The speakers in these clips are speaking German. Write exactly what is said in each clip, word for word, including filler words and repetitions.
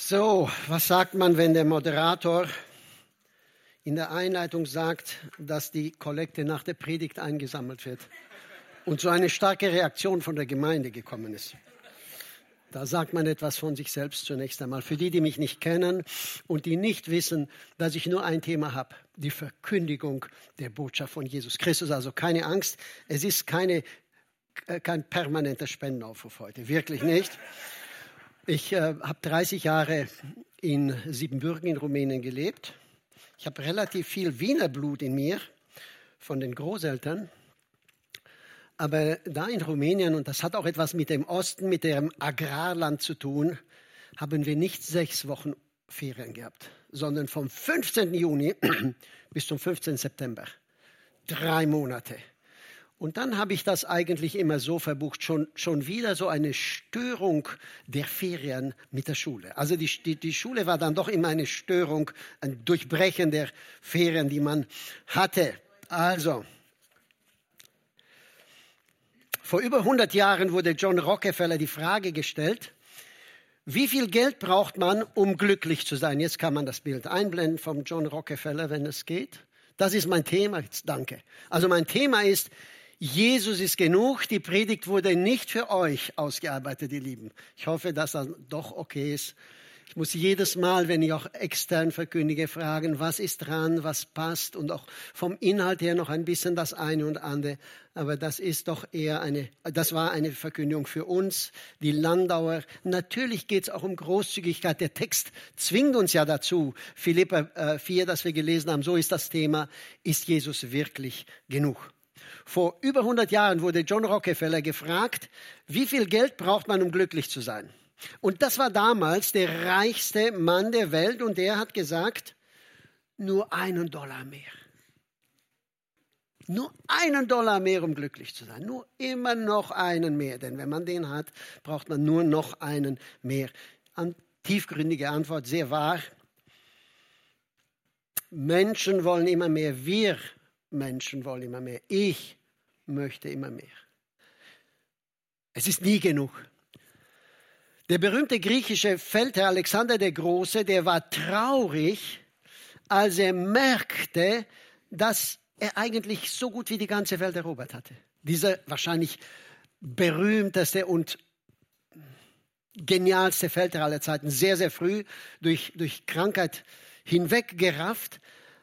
So, was sagt man, wenn der Moderator in der Einleitung sagt, dass die Kollekte nach der Predigt eingesammelt wird und so eine starke Reaktion von der Gemeinde gekommen ist? Da sagt man etwas von sich selbst zunächst einmal. Für die, die mich nicht kennen und die nicht wissen, dass ich nur ein Thema habe, die Verkündigung der Botschaft von Jesus Christus. Also keine Angst, es ist keine, kein permanenter Spendenaufruf heute, wirklich nicht. Ich äh, habe dreißig Jahre in Siebenbürgen in Rumänien gelebt. Ich habe relativ viel Wiener Blut in mir von den Großeltern. Aber da in Rumänien, und das hat auch etwas mit dem Osten, mit dem Agrarland zu tun, haben wir nicht sechs Wochen Ferien gehabt, sondern vom fünfzehnten Juni bis zum fünfzehnten September. Drei Monate. Und dann habe ich das eigentlich immer so verbucht, schon, schon wieder so eine Störung der Ferien mit der Schule. Also die, die, die Schule war dann doch immer eine Störung, ein Durchbrechen der Ferien, die man hatte. Also, vor über hundert Jahren wurde John Rockefeller die Frage gestellt, wie viel Geld braucht man, um glücklich zu sein? Jetzt kann man das Bild einblenden vom John Rockefeller, wenn es geht. Das ist mein Thema, jetzt danke. Also mein Thema ist, Jesus ist genug, die Predigt wurde nicht für euch ausgearbeitet, ihr Lieben. Ich hoffe, dass das doch okay ist. Ich muss jedes Mal, wenn ich auch extern verkündige, fragen, was ist dran, was passt und auch vom Inhalt her noch ein bisschen das eine und andere. Aber das ist doch eher eine, das war eine Verkündigung für uns, die Landauer. Natürlich geht es auch um Großzügigkeit. Der Text zwingt uns ja dazu. Philipper vier, das wir gelesen haben, so ist das Thema, ist Jesus wirklich genug? Vor über hundert Jahren wurde John Rockefeller gefragt, wie viel Geld braucht man, um glücklich zu sein? Und das war damals der reichste Mann der Welt und der hat gesagt, nur einen Dollar mehr. Nur einen Dollar mehr, um glücklich zu sein. Nur immer noch einen mehr, denn wenn man den hat, braucht man nur noch einen mehr. An, tiefgründige Antwort, sehr wahr. Menschen wollen immer mehr, wir Menschen wollen immer mehr. Ich möchte immer mehr. Es ist nie genug. Der berühmte griechische Feldherr Alexander der Große, der war traurig, als er merkte, dass er eigentlich so gut wie die ganze Welt erobert hatte. Dieser wahrscheinlich berühmteste und genialste Feldherr aller Zeiten, sehr, sehr früh durch, durch Krankheit hinweggerafft.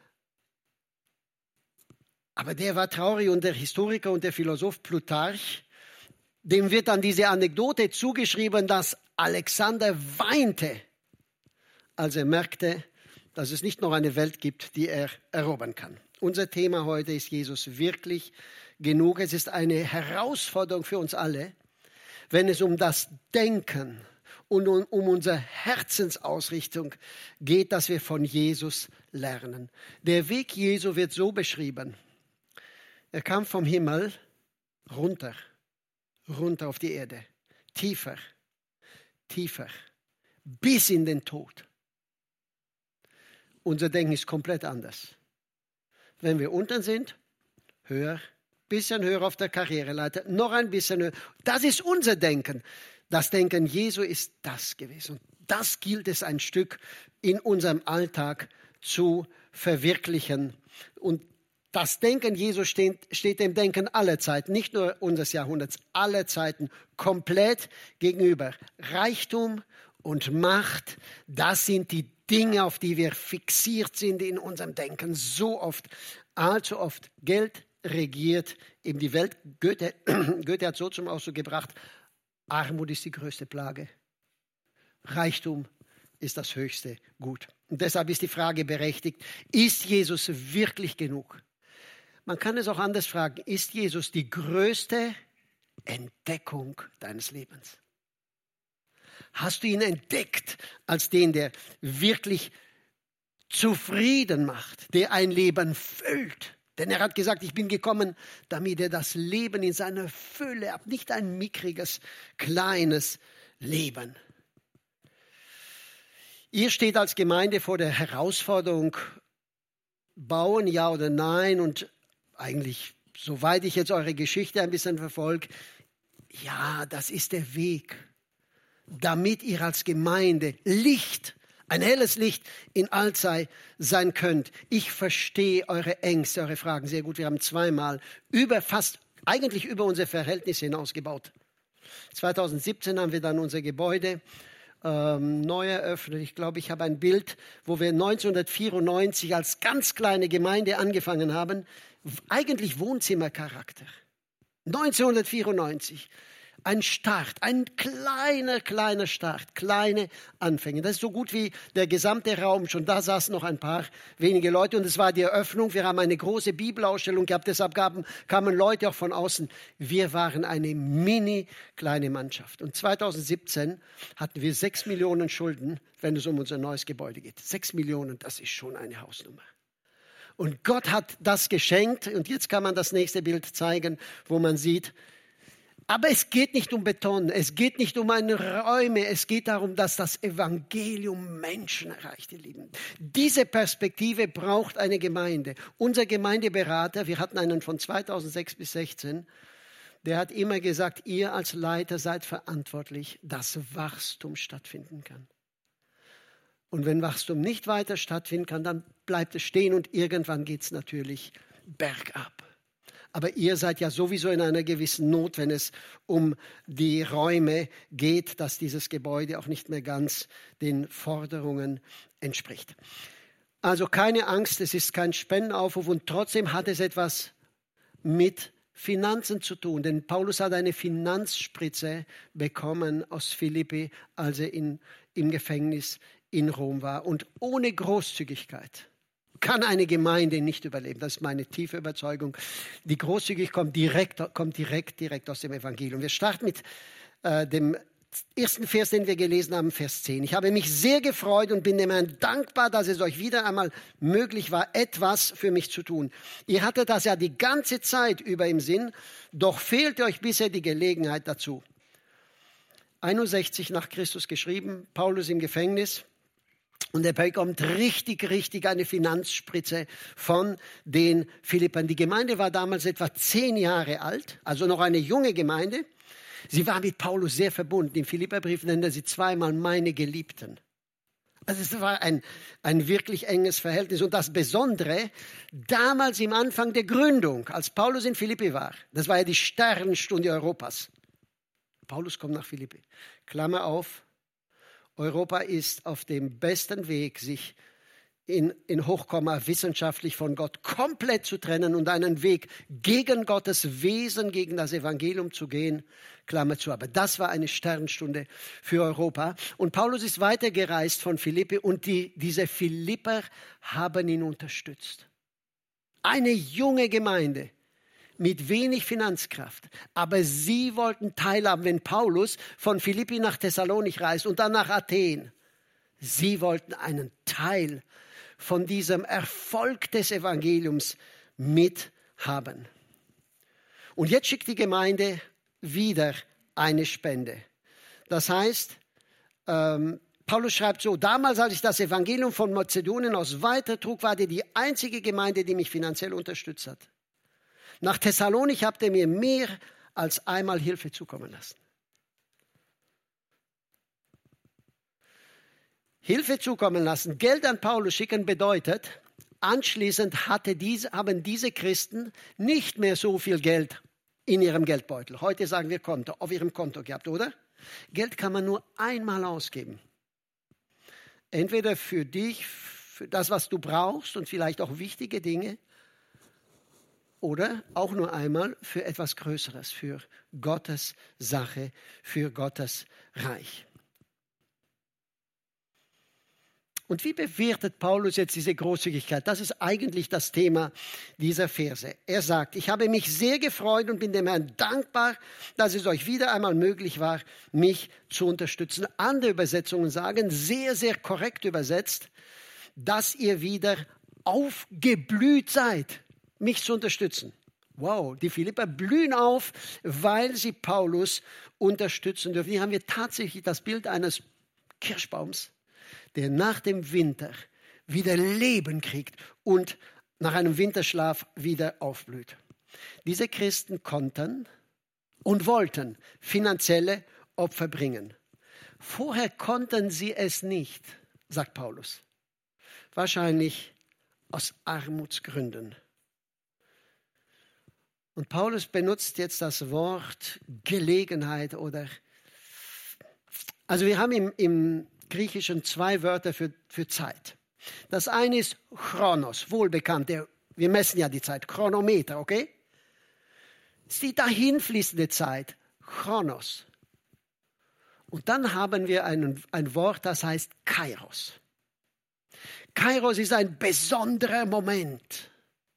Aber der war traurig und der Historiker und der Philosoph Plutarch, dem wird dann diese Anekdote zugeschrieben, dass Alexander weinte, als er merkte, dass es nicht noch eine Welt gibt, die er erobern kann. Unser Thema heute ist Jesus wirklich genug. Es ist eine Herausforderung für uns alle, wenn es um das Denken und um unsere Herzensausrichtung geht, dass wir von Jesus lernen. Der Weg Jesu wird so beschrieben. Er kam vom Himmel runter, runter auf die Erde, tiefer, tiefer, bis in den Tod. Unser Denken ist komplett anders. Wenn wir unten sind, höher, bisschen höher auf der Karriereleiter, noch ein bisschen höher. Das ist unser Denken. Das Denken Jesu ist das gewesen. Und das gilt es ein Stück in unserem Alltag zu verwirklichen. Und das Denken Jesu steht, steht dem Denken aller Zeiten, nicht nur unseres Jahrhunderts, aller Zeiten komplett gegenüber. Reichtum und Macht, das sind die Dinge, auf die wir fixiert sind in unserem Denken. So oft, allzu oft. Geld regiert eben die Welt. Goethe, Goethe hat so zum Ausdruck gebracht, Armut ist die größte Plage. Reichtum ist das höchste Gut. Und deshalb ist die Frage berechtigt, ist Jesus wirklich genug? Man kann es auch anders fragen, ist Jesus die größte Entdeckung deines Lebens? Hast du ihn entdeckt als den, der wirklich zufrieden macht, der ein Leben füllt? Denn er hat gesagt, ich bin gekommen, damit er das Leben in seiner Fülle hat, nicht ein mickriges, kleines Leben. Ihr steht als Gemeinde vor der Herausforderung, bauen, ja oder nein, und eigentlich, soweit ich jetzt eure Geschichte ein bisschen verfolge, ja, das ist der Weg. damit ihr als Gemeinde Licht, ein helles Licht in Allzeit sein könnt. Ich verstehe eure Ängste, eure Fragen sehr gut. Wir haben zweimal über fast, eigentlich über unsere Verhältnisse hinaus gebaut. zwanzig siebzehn haben wir dann unser Gebäude ähm, neu eröffnet. Ich glaube, ich habe ein Bild, wo wir neunzehnhundertvierundneunzig als ganz kleine Gemeinde angefangen haben. Eigentlich Wohnzimmercharakter. neunzehnhundertvierundneunzig. Ein Start, ein kleiner, kleiner Start, kleine Anfänge. Das ist so gut wie der gesamte Raum. Schon da saßen noch ein paar wenige Leute und es war die Eröffnung. Wir haben eine große Bibelausstellung gehabt, deshalb gaben, kamen Leute auch von außen. Wir waren eine mini kleine Mannschaft. Und zwanzig siebzehn hatten wir sechs Millionen Schulden, wenn es um unser neues Gebäude geht. Sechs Millionen, das ist schon eine Hausnummer. Und Gott hat das geschenkt. Und jetzt kann man das nächste Bild zeigen, wo man sieht, aber es geht nicht um Beton, es geht nicht um eine Räume, es geht darum, dass das Evangelium Menschen erreicht, ihr Lieben. Diese Perspektive braucht eine Gemeinde. Unser Gemeindeberater, wir hatten einen von zweitausendsechs bis sechzehn, der hat immer gesagt, ihr als Leiter seid verantwortlich, dass Wachstum stattfinden kann. Und wenn Wachstum nicht weiter stattfinden kann, dann bleibt es stehen und irgendwann geht es natürlich bergab. Aber ihr seid ja sowieso in einer gewissen Not, wenn es um die Räume geht, dass dieses Gebäude auch nicht mehr ganz den Forderungen entspricht. Also keine Angst, es ist kein Spendenaufruf und trotzdem hat es etwas mit Finanzen zu tun. Denn Paulus hat eine Finanzspritze bekommen aus Philippi, als er in, im Gefängnis in Rom war. Und ohne Großzügigkeit kann eine Gemeinde nicht überleben. Das ist meine tiefe Überzeugung. Die Großzügigkeit kommt direkt, kommt direkt, direkt aus dem Evangelium. Wir starten mit äh, dem ersten Vers, den wir gelesen haben, Vers zehn. Ich habe mich sehr gefreut und bin dem Herrn dankbar, dass es euch wieder einmal möglich war, etwas für mich zu tun. Ihr hattet das ja die ganze Zeit über im Sinn, doch fehlte euch bisher die Gelegenheit dazu. einundsechzig nach Christus geschrieben, Paulus im Gefängnis. Und er bekommt richtig, richtig eine Finanzspritze von den Philippern. Die Gemeinde war damals etwa zehn Jahre alt, also noch eine junge Gemeinde. Sie war mit Paulus sehr verbunden. Im Philipperbrief nennt er sie zweimal meine Geliebten. Also es war ein, ein wirklich enges Verhältnis. Und das Besondere, damals im Anfang der Gründung, als Paulus in Philippi war, das war ja die Sternenstunde Europas. Paulus kommt nach Philippi. Klammer auf. Europa ist auf dem besten Weg, sich in, in Hochkomma wissenschaftlich von Gott komplett zu trennen und einen Weg gegen Gottes Wesen, gegen das Evangelium zu gehen, Klammer zu. Aber das war eine Sternstunde für Europa. Und Paulus ist weitergereist von Philippi und die, diese Philipper haben ihn unterstützt. Eine junge Gemeinde. Mit wenig Finanzkraft. Aber sie wollten teilhaben, wenn Paulus von Philippi nach Thessalonich reist und dann nach Athen. Sie wollten einen Teil von diesem Erfolg des Evangeliums mithaben. Und jetzt schickt die Gemeinde wieder eine Spende. Das heißt, ähm, Paulus schreibt so, damals, als ich das Evangelium von Mazedonien aus weitertrug, war die die einzige Gemeinde, die mich finanziell unterstützt hat. Nach Thessalonich habt ihr mir mehr als einmal Hilfe zukommen lassen. Hilfe zukommen lassen, Geld an Paulus schicken bedeutet, anschließend hatte diese, haben diese Christen nicht mehr so viel Geld in ihrem Geldbeutel. Heute sagen wir Konto, auf ihrem Konto gehabt, oder? Geld kann man nur einmal ausgeben. Entweder für dich, für das, was du brauchst und vielleicht auch wichtige Dinge, oder auch nur einmal für etwas Größeres, für Gottes Sache, für Gottes Reich. Und wie bewertet Paulus jetzt diese Großzügigkeit? Das ist eigentlich das Thema dieser Verse. Er sagt, ich habe mich sehr gefreut und bin dem Herrn dankbar, dass es euch wieder einmal möglich war, mich zu unterstützen. Andere Übersetzungen sagen, sehr, sehr korrekt übersetzt, dass ihr wieder aufgeblüht seid, mich zu unterstützen. Wow, die Philipper blühen auf, weil sie Paulus unterstützen dürfen. Hier haben wir tatsächlich das Bild eines Kirschbaums, der nach dem Winter wieder Leben kriegt und nach einem Winterschlaf wieder aufblüht. Diese Christen konnten und wollten finanzielle Opfer bringen. Vorher konnten sie es nicht, sagt Paulus. Wahrscheinlich aus Armutsgründen. Und Paulus benutzt jetzt das Wort Gelegenheit oder... Also wir haben im, im Griechischen zwei Wörter für, für Zeit. Das eine ist Chronos, wohlbekannt. Der, wir messen ja die Zeit, Chronometer, okay? Das ist die dahinfließende Zeit, Chronos. Und dann haben wir ein, ein Wort, das heißt Kairos. Kairos ist ein besonderer Moment.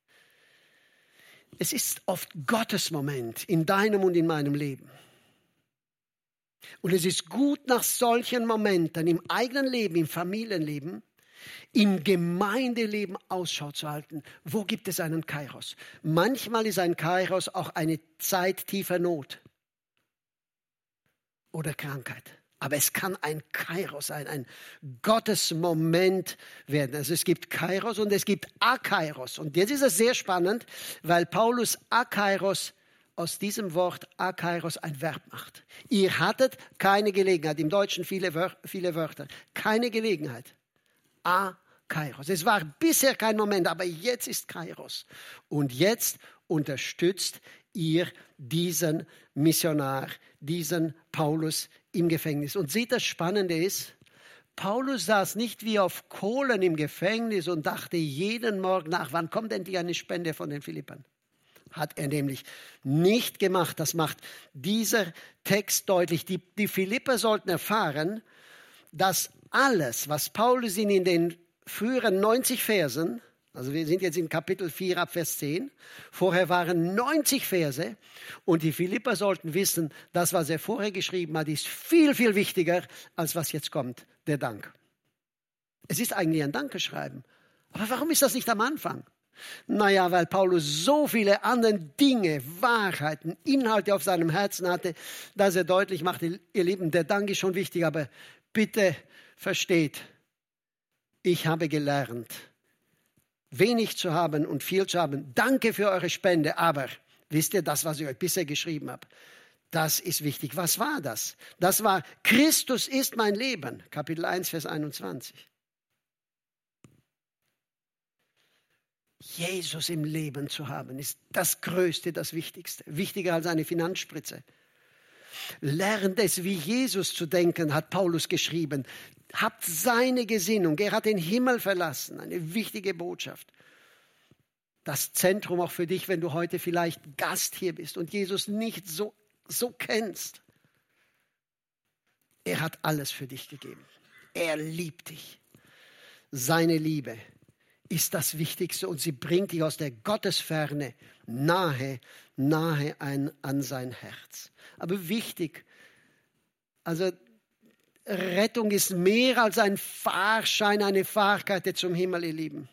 Es ist oft Gottes Moment in deinem und in meinem Leben. Und es ist gut, nach solchen Momenten im eigenen Leben, im Familienleben, im Gemeindeleben Ausschau zu halten. Wo gibt es einen Kairos? Manchmal ist ein Kairos auch eine Zeit tiefer Not oder Krankheit. Aber es kann ein Kairos sein, ein Gottesmoment werden. Also es gibt Kairos und es gibt Akairos. Und jetzt ist es sehr spannend, weil Paulus Akairos aus diesem Wort Akairos ein Verb macht. Ihr hattet keine Gelegenheit, im Deutschen viele, Wör- viele Wörter, keine Gelegenheit. Akairos. Es war bisher kein Moment, aber jetzt ist Kairos. Und jetzt unterstützt ihr diesen Missionar, diesen Paulus im Gefängnis. Und seht, das Spannende ist, Paulus saß nicht wie auf Kohlen im Gefängnis und dachte jeden Morgen nach, wann kommt endlich eine Spende von den Philippern? Hat er nämlich nicht gemacht. Das macht dieser Text deutlich. Die, die Philipper sollten erfahren, dass alles, was Paulus ihnen in den früheren neunzig Versen, also wir sind jetzt in Kapitel vier ab Vers zehn, vorher waren neunzig Verse und die Philipper sollten wissen, das, was er vorher geschrieben hat, ist viel, viel wichtiger, als was jetzt kommt, der Dank. Es ist eigentlich ein Dankeschreiben. Aber warum ist das nicht am Anfang? Naja, weil Paulus so viele andere Dinge, Wahrheiten, Inhalte auf seinem Herzen hatte, dass er deutlich machte, ihr Lieben, der Dank ist schon wichtig, aber bitte versteht, ich habe gelernt, wenig zu haben und viel zu haben. Danke für eure Spende, aber wisst ihr, das, was ich euch bisher geschrieben habe, das ist wichtig. Was war das? Das war, Christus ist mein Leben, Kapitel eins, Vers einundzwanzig. Jesus im Leben zu haben, ist das Größte, das Wichtigste. Wichtiger als eine Finanzspritze. Lernt es, wie Jesus zu denken, hat Paulus geschrieben. Habt seine Gesinnung. Er hat den Himmel verlassen. Eine wichtige Botschaft. Das Zentrum auch für dich, wenn du heute vielleicht Gast hier bist und Jesus nicht so, so kennst. Er hat alles für dich gegeben. Er liebt dich. Seine Liebe ist das Wichtigste und sie bringt dich aus der Gottesferne nahe, nahe ein, an sein Herz. Aber wichtig, also Rettung ist mehr als ein Fahrschein, eine Fahrkarte zum Himmel, ihr Lieben.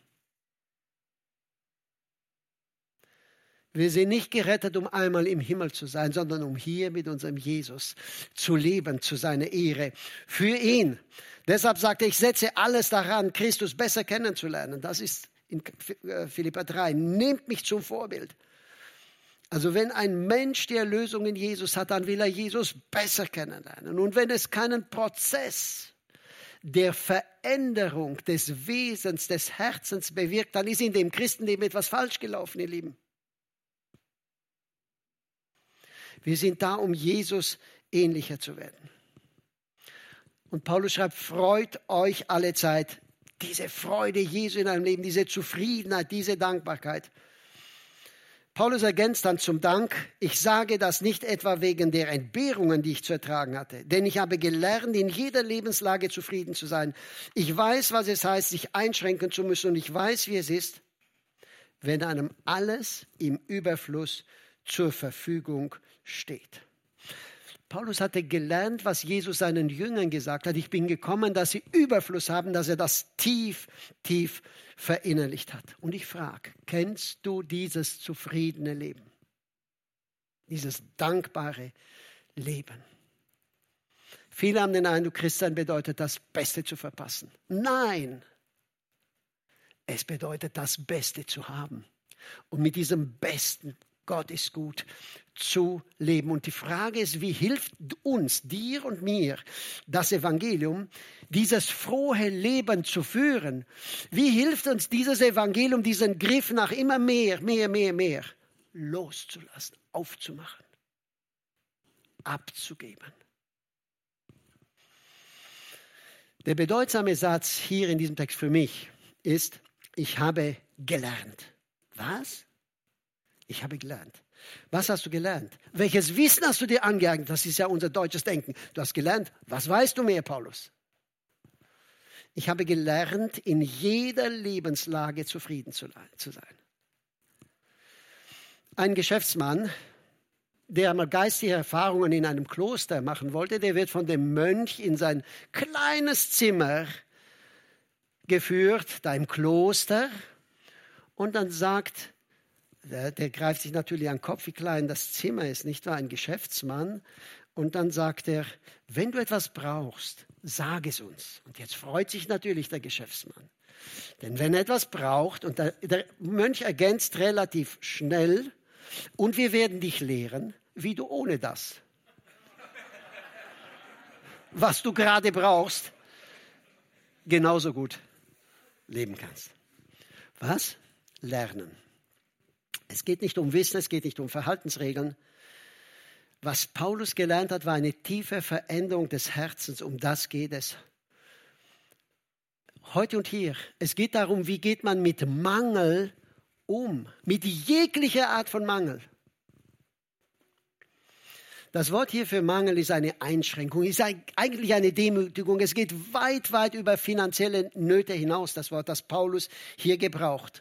Wir sind nicht gerettet, um einmal im Himmel zu sein, sondern um hier mit unserem Jesus zu leben, zu seiner Ehre, für ihn. Deshalb sagte er, ich setze alles daran, Christus besser kennenzulernen. Das ist in Philipper drei. Nehmt mich zum Vorbild. Also wenn ein Mensch die Erlösung in Jesus hat, dann will er Jesus besser kennenlernen. Und wenn es keinen Prozess der Veränderung des Wesens, des Herzens bewirkt, dann ist in dem Christenleben etwas falsch gelaufen, ihr Lieben. Wir sind da, um Jesus ähnlicher zu werden. Und Paulus schreibt, freut euch alle Zeit. Diese Freude Jesu in einem Leben, diese Zufriedenheit, diese Dankbarkeit. Paulus ergänzt dann zum Dank, ich sage das nicht etwa wegen der Entbehrungen, die ich zu ertragen hatte, denn ich habe gelernt, in jeder Lebenslage zufrieden zu sein. Ich weiß, was es heißt, sich einschränken zu müssen und ich weiß, wie es ist, wenn einem alles im Überfluss zur Verfügung steht. Paulus hatte gelernt, was Jesus seinen Jüngern gesagt hat. Ich bin gekommen, dass sie Überfluss haben, dass er das tief, tief verinnerlicht hat. Und ich frage, kennst du dieses zufriedene Leben? Dieses dankbare Leben? Viele haben den Eindruck, Christsein bedeutet, das Beste zu verpassen. Nein, es bedeutet, das Beste zu haben. Und mit diesem Besten Gott ist gut zu leben. Und die Frage ist, wie hilft uns, dir und mir, das Evangelium, dieses frohe Leben zu führen? Wie hilft uns dieses Evangelium, diesen Griff nach immer mehr, mehr, mehr, mehr loszulassen, aufzumachen, abzugeben? Der bedeutsame Satz hier in diesem Text für mich ist, ich habe gelernt. Was? Ich habe gelernt. Was hast du gelernt? Welches Wissen hast du dir angeeignet? Das ist ja unser deutsches Denken. Du hast gelernt. Was weißt du mehr, Paulus? Ich habe gelernt, in jeder Lebenslage zufrieden zu sein. Ein Geschäftsmann, der einmal geistige Erfahrungen in einem Kloster machen wollte, der wird von dem Mönch in sein kleines Zimmer geführt, da im Kloster. Und dann sagt, der, der greift sich natürlich an den Kopf, wie klein das Zimmer ist, nicht wahr? Ein Geschäftsmann. Und dann sagt er, wenn du etwas brauchst, sag es uns. Und jetzt freut sich natürlich der Geschäftsmann. Denn wenn er etwas braucht, und der, der Mönch ergänzt relativ schnell, und wir werden dich lehren, wie du ohne das, was du gerade brauchst, genauso gut leben kannst. Was? Lernen. Es geht nicht um Wissen, es geht nicht um Verhaltensregeln. Was Paulus gelernt hat, war eine tiefe Veränderung des Herzens. Um das geht es. Heute und hier. Es geht darum, wie geht man mit Mangel um. Mit jeglicher Art von Mangel. Das Wort hier für Mangel ist eine Einschränkung, ist eigentlich eine Demütigung. Es geht weit, weit über finanzielle Nöte hinaus, das Wort, das Paulus hier gebraucht.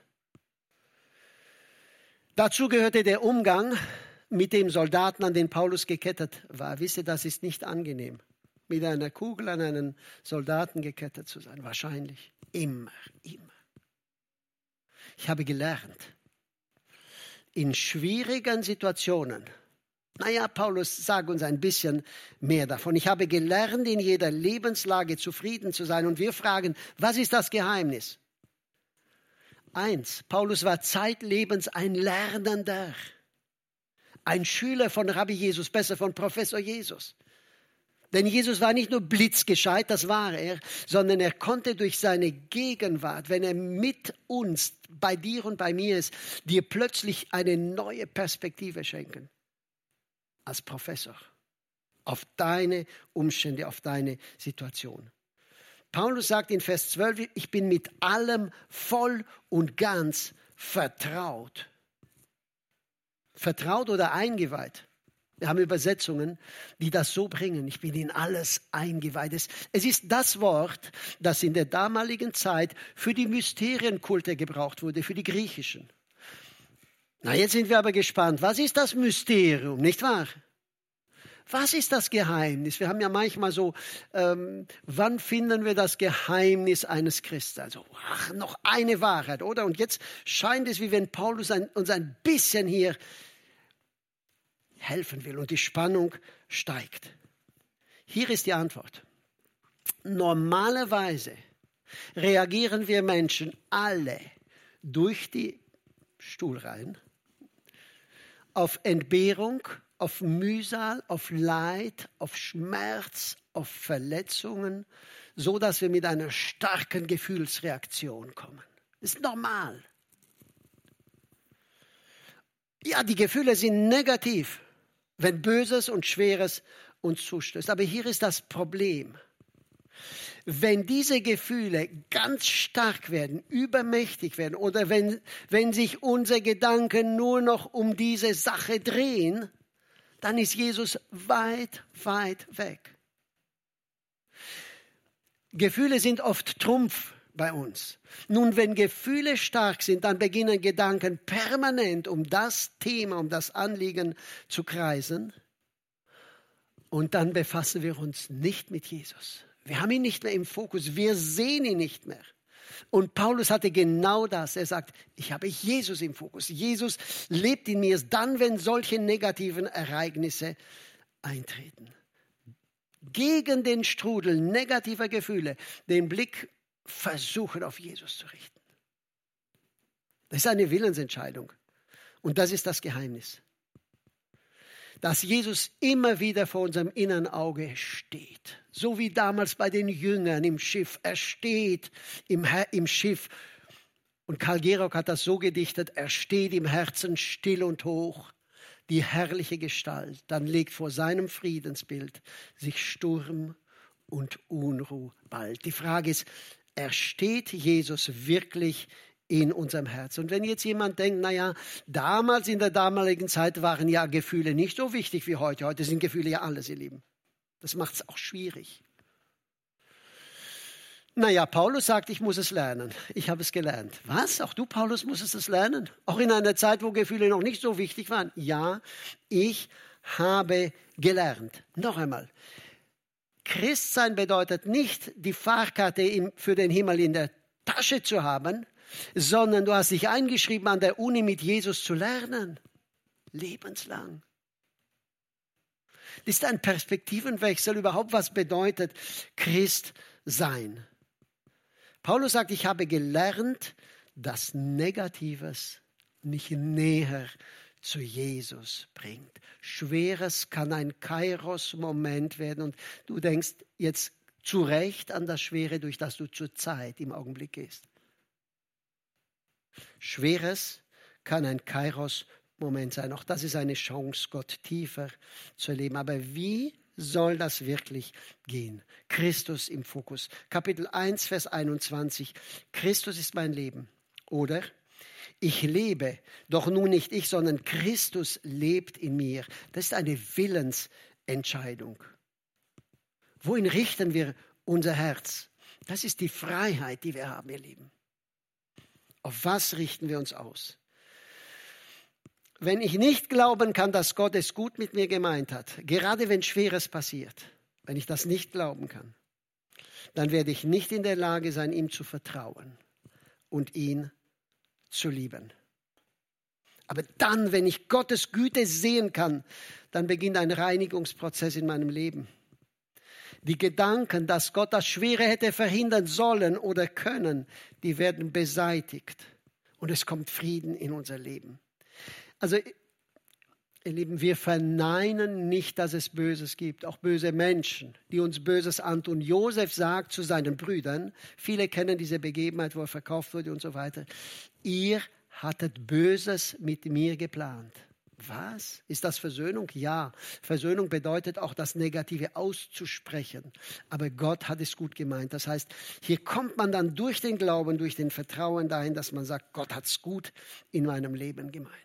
Dazu gehörte der Umgang mit dem Soldaten, an den Paulus gekettet war. Wisst ihr, das ist nicht angenehm, mit einer Kugel an einen Soldaten gekettet zu sein. Wahrscheinlich. Immer, immer. Ich habe gelernt, in schwierigen Situationen, naja, Paulus, sag uns ein bisschen mehr davon. Ich habe gelernt, in jeder Lebenslage zufrieden zu sein. Und wir fragen, was ist das Geheimnis? Eins, Paulus war zeitlebens ein Lernender. Ein Schüler von Rabbi Jesus, besser von Professor Jesus. Denn Jesus war nicht nur blitzgescheit, das war er, sondern er konnte durch seine Gegenwart, wenn er mit uns, bei dir und bei mir ist, dir plötzlich eine neue Perspektive schenken. Als Professor. Auf deine Umstände, auf deine Situation. Paulus sagt in Vers zwölf, ich bin mit allem voll und ganz vertraut. Vertraut oder eingeweiht. Wir haben Übersetzungen, die das so bringen. Ich bin in alles eingeweiht. Es ist das Wort, das in der damaligen Zeit für die Mysterienkulte gebraucht wurde, für die griechischen. Na, jetzt sind wir aber gespannt. Was ist das Mysterium, nicht wahr? Was ist das Geheimnis? Wir haben ja manchmal so, ähm, wann finden wir das Geheimnis eines Christen? Also, ach, noch eine Wahrheit, oder? Und jetzt scheint es, wie wenn Paulus ein, uns ein bisschen hier helfen will und die Spannung steigt. Hier ist die Antwort. Normalerweise reagieren wir Menschen alle durch die Stuhlreihen auf Entbehrung, auf Mühsal, auf Leid, auf Schmerz, auf Verletzungen, so dass wir mit einer starken Gefühlsreaktion kommen. Das ist normal. Ja, die Gefühle sind negativ, wenn Böses und Schweres uns zustößt. Aber hier ist das Problem. Wenn diese Gefühle ganz stark werden, übermächtig werden oder wenn, wenn sich unsere Gedanken nur noch um diese Sache drehen, dann ist Jesus weit, weit weg. Gefühle sind oft Trumpf bei uns. Nun, wenn Gefühle stark sind, dann beginnen Gedanken permanent um das Thema, um das Anliegen zu kreisen. Und dann befassen wir uns nicht mit Jesus. Wir haben ihn nicht mehr im Fokus, wir sehen ihn nicht mehr. Und Paulus hatte genau das. Er sagt, ich habe Jesus im Fokus. Jesus lebt in mir, dann, wenn solche negativen Ereignisse eintreten. Gegen den Strudel negativer Gefühle den Blick versuchen, auf Jesus zu richten. Das ist eine Willensentscheidung. Und das ist das Geheimnis. Dass Jesus immer wieder vor unserem inneren Auge steht. So wie damals bei den Jüngern im Schiff. Er steht im, im Schiff. Und Karl Gerok hat das so gedichtet, er steht im Herzen still und hoch, die herrliche Gestalt. Dann legt vor seinem Friedensbild sich Sturm und Unruh bald. Die Frage ist, ersteht Jesus wirklich in unserem Herz? Und wenn jetzt jemand denkt, naja, damals in der damaligen Zeit waren ja Gefühle nicht so wichtig wie heute. Heute sind Gefühle ja alles, ihr Lieben. Das macht es auch schwierig. Naja, Paulus sagt, ich muss es lernen. Ich habe es gelernt. Was? Auch du, Paulus, musstest es lernen? Auch in einer Zeit, wo Gefühle noch nicht so wichtig waren? Ja, ich habe gelernt. Noch einmal. Christsein bedeutet nicht, die Fahrkarte für den Himmel in der Tasche zu haben, sondern du hast dich eingeschrieben, an der Uni mit Jesus zu lernen. Lebenslang. Das ist ein Perspektivenwechsel überhaupt, was bedeutet Christ sein. Paulus sagt, ich habe gelernt, dass Negatives mich näher zu Jesus bringt. Schweres kann ein Kairos-Moment werden und du denkst jetzt zu Recht an das Schwere, durch das du zur Zeit im Augenblick gehst. Schweres kann ein Kairos-Moment sein. Auch das ist eine Chance, Gott tiefer zu erleben. Aber wie soll das wirklich gehen? Christus im Fokus. Kapitel eins, Vers einundzwanzig. Christus ist mein Leben. Oder ich lebe, doch nun nicht ich, sondern Christus lebt in mir. Das ist eine Willensentscheidung. Wohin richten wir unser Herz? Das ist die Freiheit, die wir haben, ihr Lieben. Auf was richten wir uns aus? Wenn ich nicht glauben kann, dass Gott es gut mit mir gemeint hat, gerade wenn Schweres passiert, wenn ich das nicht glauben kann, dann werde ich nicht in der Lage sein, ihm zu vertrauen und ihn zu lieben. Aber dann, wenn ich Gottes Güte sehen kann, dann beginnt ein Reinigungsprozess in meinem Leben. Die Gedanken, dass Gott das Schwere hätte verhindern sollen oder können, die werden beseitigt. Und es kommt Frieden in unser Leben. Also, ihr Lieben, wir verneinen nicht, dass es Böses gibt, auch böse Menschen, die uns Böses antun. Josef sagt zu seinen Brüdern, viele kennen diese Begebenheit, wo er verkauft wurde und so weiter, ihr hattet Böses mit mir geplant. Was? Ist das Versöhnung? Ja. Versöhnung bedeutet auch, das Negative auszusprechen. Aber Gott hat es gut gemeint. Das heißt, hier kommt man dann durch den Glauben, durch den Vertrauen dahin, dass man sagt, Gott hat es gut in meinem Leben gemeint.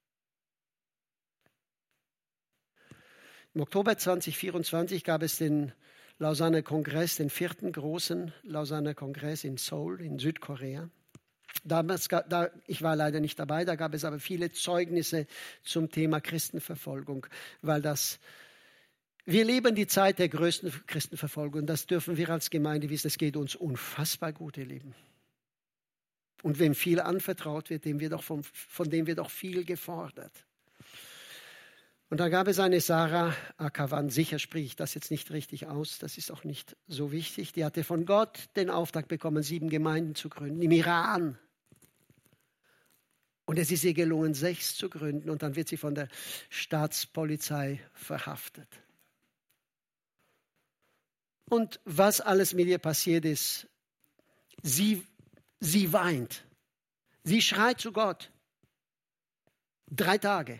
Im Oktober zweitausendvierundzwanzig gab es den Lausanner Kongress, den vierten großen Lausanner Kongress in Seoul in Südkorea. Damals, da, ich war leider nicht dabei, da gab es aber viele Zeugnisse zum Thema Christenverfolgung, weil das, wir leben die Zeit der größten Christenverfolgung. Das dürfen wir als Gemeinde wissen, es geht uns unfassbar gut, ihr Lieben. Und wem viel anvertraut wird, dem wird auch von, von dem wird auch viel gefordert. Und da gab es eine Sarah Akavan, sicher spreche ich das jetzt nicht richtig aus, das ist auch nicht so wichtig. Die hatte von Gott den Auftrag bekommen, sieben Gemeinden zu gründen im Iran. Und es ist ihr gelungen, sechs zu gründen und dann wird sie von der Staatspolizei verhaftet. Und was alles mit ihr passiert ist, sie, sie weint, sie schreit zu Gott. Drei Tage.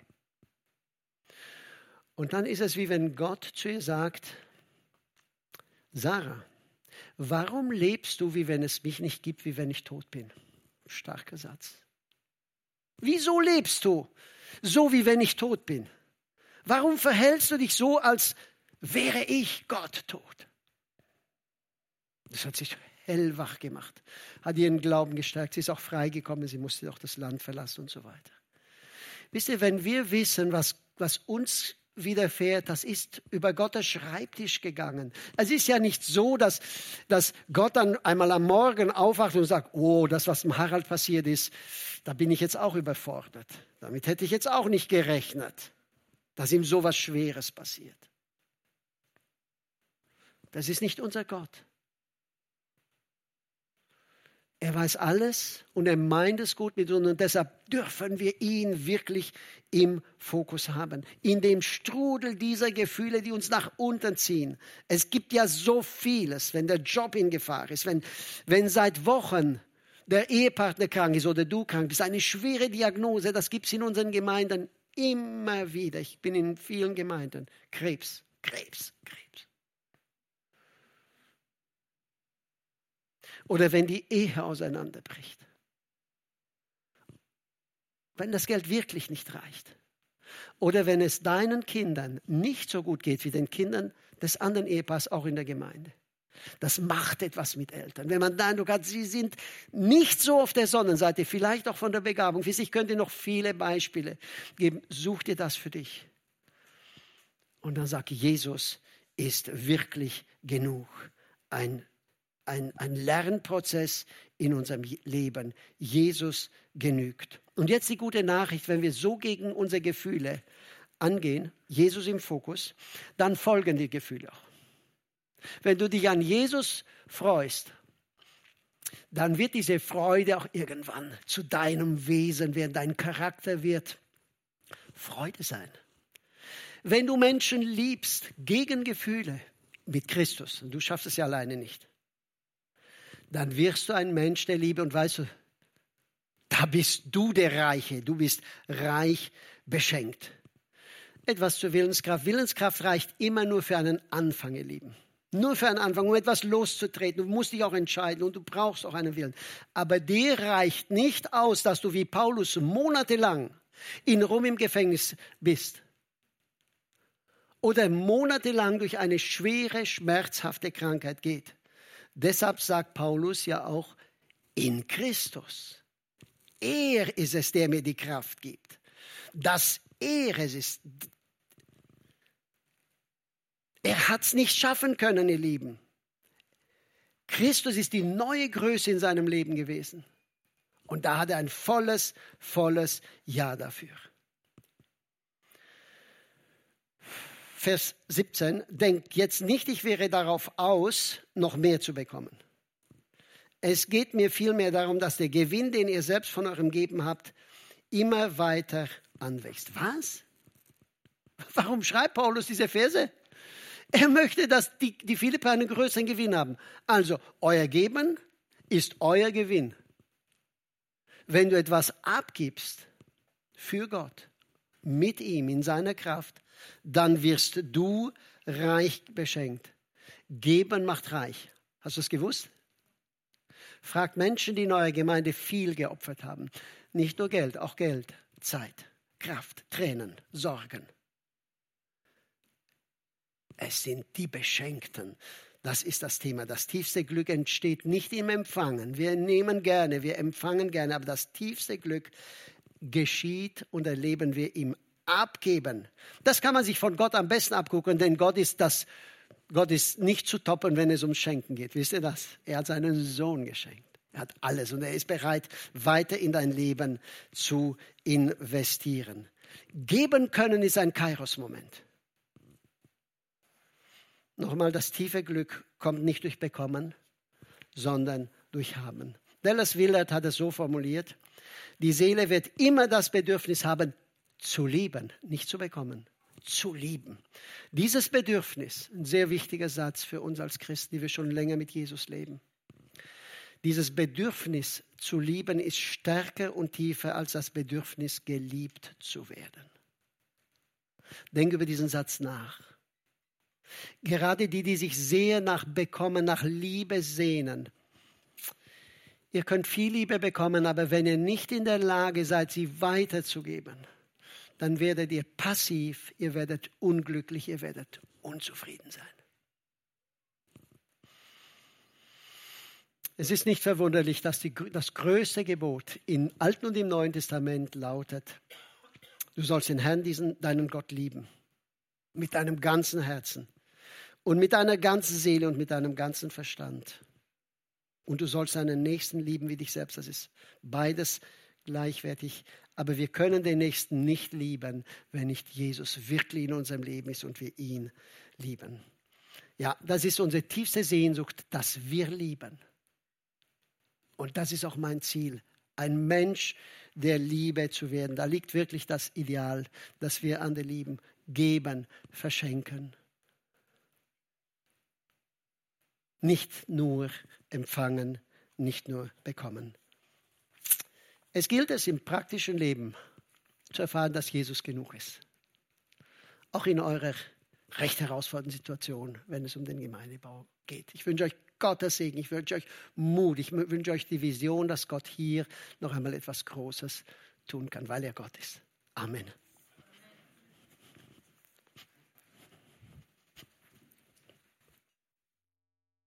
Und dann ist es wie wenn Gott zu ihr sagt, Sarah, warum lebst du, wie wenn es mich nicht gibt, wie wenn ich tot bin? Starker Satz. Wieso lebst du so, wie wenn ich tot bin? Warum verhältst du dich so, als wäre ich Gott tot? Das hat sich hellwach gemacht, hat ihren Glauben gestärkt. Sie ist auch freigekommen, sie musste auch das Land verlassen und so weiter. Wisst ihr, wenn wir wissen, was, was uns widerfährt, das ist über Gottes Schreibtisch gegangen. Es ist ja nicht so, dass, dass Gott dann einmal am Morgen aufwacht und sagt, oh, das, was dem Harald passiert ist, da bin ich jetzt auch überfordert. Damit hätte ich jetzt auch nicht gerechnet, dass ihm so was Schweres passiert. Das ist nicht unser Gott. Er weiß alles und er meint es gut mit uns und deshalb dürfen wir ihn wirklich im Fokus haben. In dem Strudel dieser Gefühle, die uns nach unten ziehen. Es gibt ja so vieles, wenn der Job in Gefahr ist, wenn, wenn seit Wochen der Ehepartner krank ist oder du krank bist. Eine schwere Diagnose, das gibt es in unseren Gemeinden immer wieder. Ich bin in vielen Gemeinden. Krebs, Krebs, Krebs. Oder wenn die Ehe auseinanderbricht. Wenn das Geld wirklich nicht reicht. Oder wenn es deinen Kindern nicht so gut geht wie den Kindern des anderen Ehepaars auch in der Gemeinde. Das macht etwas mit Eltern. Wenn man den Eindruck hat, sie sind nicht so auf der Sonnenseite, vielleicht auch von der Begabung. Ich könnte noch viele Beispiele geben. Such dir das für dich. Und dann sag, Jesus ist wirklich genug. Ein Ein, ein Lernprozess in unserem Leben. Jesus genügt. Und jetzt die gute Nachricht, wenn wir so gegen unsere Gefühle angehen, Jesus im Fokus, dann folgen die Gefühle auch. Wenn du dich an Jesus freust, dann wird diese Freude auch irgendwann zu deinem Wesen werden, dein Charakter wird Freude sein. Wenn du Menschen liebst, gegen Gefühle, mit Christus, und du schaffst es ja alleine nicht, dann wirst du ein Mensch der Liebe und weißt du, da bist du der Reiche, du bist reich beschenkt. Etwas zur Willenskraft. Willenskraft reicht immer nur für einen Anfang, ihr Lieben. Nur für einen Anfang, um etwas loszutreten. Du musst dich auch entscheiden und du brauchst auch einen Willen. Aber der reicht nicht aus, dass du wie Paulus monatelang in Rom im Gefängnis bist. Oder monatelang durch eine schwere, schmerzhafte Krankheit geht. Deshalb sagt Paulus ja auch, in Christus. Er ist es, der mir die Kraft gibt. Dass er es ist. Er hat es nicht schaffen können, ihr Lieben. Christus ist die neue Größe in seinem Leben gewesen. Und da hat er ein volles, volles Ja dafür. Vers siebzehn, denkt jetzt nicht, ich wäre darauf aus, noch mehr zu bekommen. Es geht mir vielmehr darum, dass der Gewinn, den ihr selbst von eurem Geben habt, immer weiter anwächst. Was? Warum schreibt Paulus diese Verse? Er möchte, dass die, die Philipper einen größeren Gewinn haben. Also, euer Geben ist euer Gewinn. Wenn du etwas abgibst für Gott, mit ihm, in seiner Kraft, dann wirst du reich beschenkt. Geben macht reich. Hast du es gewusst? Fragt Menschen, die in eurer Gemeinde viel geopfert haben. Nicht nur Geld, auch Geld, Zeit, Kraft, Tränen, Sorgen. Es sind die Beschenkten. Das ist das Thema. Das tiefste Glück entsteht nicht im Empfangen. Wir nehmen gerne, wir empfangen gerne, aber das tiefste Glück geschieht und erleben wir im Abgeben. Das kann man sich von Gott am besten abgucken, denn Gott ist, das, Gott ist nicht zu toppen, wenn es ums Schenken geht. Wisst ihr das? Er hat seinen Sohn geschenkt. Er hat alles und er ist bereit, weiter in dein Leben zu investieren. Geben können ist ein Kairos-Moment. Nochmal, das tiefe Glück kommt nicht durch Bekommen, sondern durch Haben. Dallas Willard hat es so formuliert, die Seele wird immer das Bedürfnis haben, zu lieben, nicht zu bekommen, zu lieben. Dieses Bedürfnis, ein sehr wichtiger Satz für uns als Christen, die wir schon länger mit Jesus leben. Dieses Bedürfnis zu lieben ist stärker und tiefer als das Bedürfnis, geliebt zu werden. Denk über diesen Satz nach. Gerade die, die sich sehr nach Bekommen, nach Liebe sehnen. Ihr könnt viel Liebe bekommen, aber wenn ihr nicht in der Lage seid, sie weiterzugeben, dann werdet ihr passiv, ihr werdet unglücklich, ihr werdet unzufrieden sein. Es ist nicht verwunderlich, dass die, das größte Gebot im Alten und im Neuen Testament lautet, du sollst den Herrn, diesen, deinen Gott lieben, mit deinem ganzen Herzen und mit deiner ganzen Seele und mit deinem ganzen Verstand. Und du sollst deinen Nächsten lieben wie dich selbst. Das ist beides gleichwertig. Aber wir können den Nächsten nicht lieben, wenn nicht Jesus wirklich in unserem Leben ist und wir ihn lieben. Ja, das ist unsere tiefste Sehnsucht, dass wir lieben. Und das ist auch mein Ziel, ein Mensch der Liebe zu werden. Da liegt wirklich das Ideal, dass wir an der Liebe geben, verschenken. Nicht nur empfangen, nicht nur bekommen. Es gilt es im praktischen Leben zu erfahren, dass Jesus genug ist. Auch in eurer recht herausfordernden Situation, wenn es um den Gemeindebau geht. Ich wünsche euch Gottes Segen, ich wünsche euch Mut, ich wünsche euch die Vision, dass Gott hier noch einmal etwas Großes tun kann, weil er Gott ist. Amen.